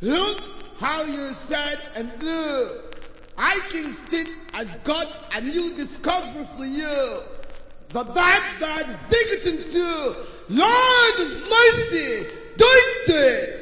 Look how you said and do. I Kingston has got a new discovery for you. The bad Biggerton too. Lord of mercy, do it.